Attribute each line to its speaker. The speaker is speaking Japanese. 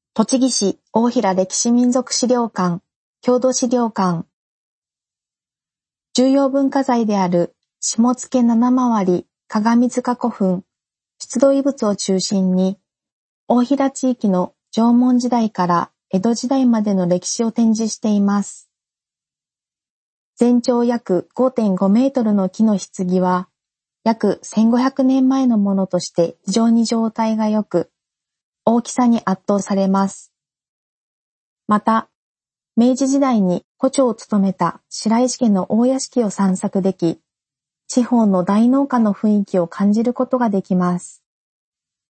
Speaker 1: 栃木市大平歴史民俗資料館、郷土資料館。重要文化財である下野七回鏡塚古墳、出土遺物を中心に、大平地域の縄文時代から江戸時代までの歴史を展示しています。全長約 5.5 メートルの木の棺は、約1500年前のものとして非常に状態が良く、大きさに圧倒されます。また、明治時代に戸長を務めた白石家の大屋敷を散策でき、地方の大農家の雰囲気を感じることができます。